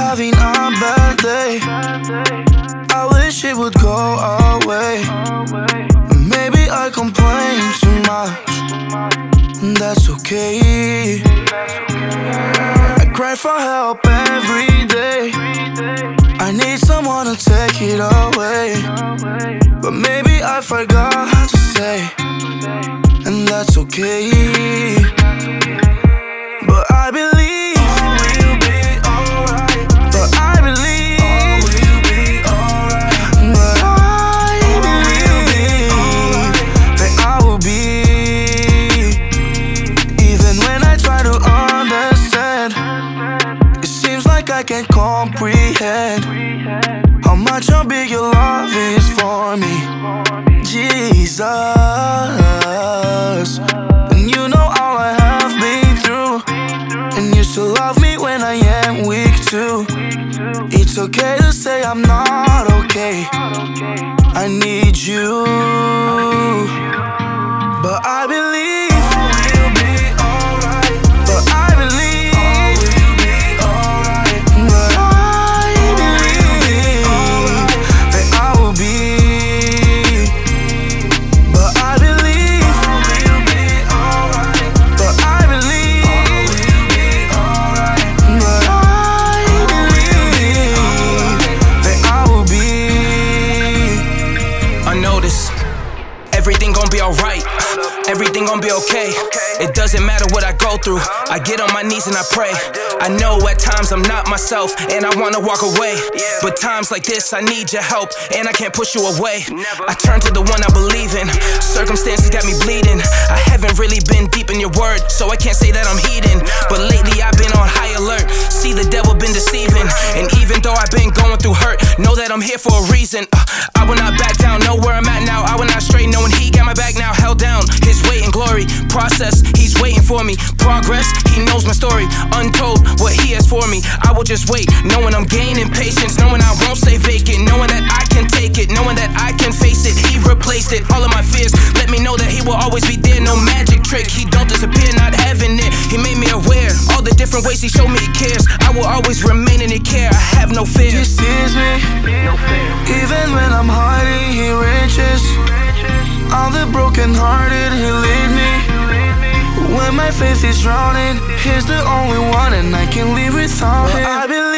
having a bad day. I wish it would go away. Maybe I complain too much, that's okay. I cry for help every day. I need someone to take it away. But maybe I forgot to say, and that's okay. But I believe all will be alright. But I believe all will be alright. But I believe that I will be. Even when I try to understand, it seems like I can't comprehend how much or big your love is for me, Jesus. And you know all I have been through, and you still love me when I am weak too. It's okay to say I'm not okay, I need you. But I believe all will be alright. But I believe all will be alright. But I believe that I will be. But I believe all will be alright. But I believe all will be alright. But I believe that I will be. I know this. Everything gon' be alright. Everything gon' be okay. It doesn't matter what I go through. I get on my knees and I pray. I know at times I'm not myself and I wanna walk away. But times like this I need your help and I can't push you away. I turn to the one I believe in. Circumstances got me bleeding. I haven't really been deep in your word, so I can't say that I'm heeding. But lately I've been on high alert. See, the devil been deceiving. And even though I've been going through hurt, know that I'm here for a reason. I will not back down, know where I'm at now. I will not stray, knowing he got my back now. Held down, his weight and glory. Process, he's waiting for me. Progress, he knows my story. Untold, what he has for me. I will just wait, knowing I'm gaining patience. Knowing I won't stay vacant. Knowing that I can take it. Knowing that I can face it. He replaced it, all of my fears. Let me know that he will always be there. No magic trick, he don't disappear, not having it. He made me aware, all the different ways he showed me he cares. I will always remain in the care, I have no fear. He sees me, even when I'm hiding, he reaches. All the broken hearted, he lead me. When my faith is drowning, he's the only one, and I can't live without him. I believe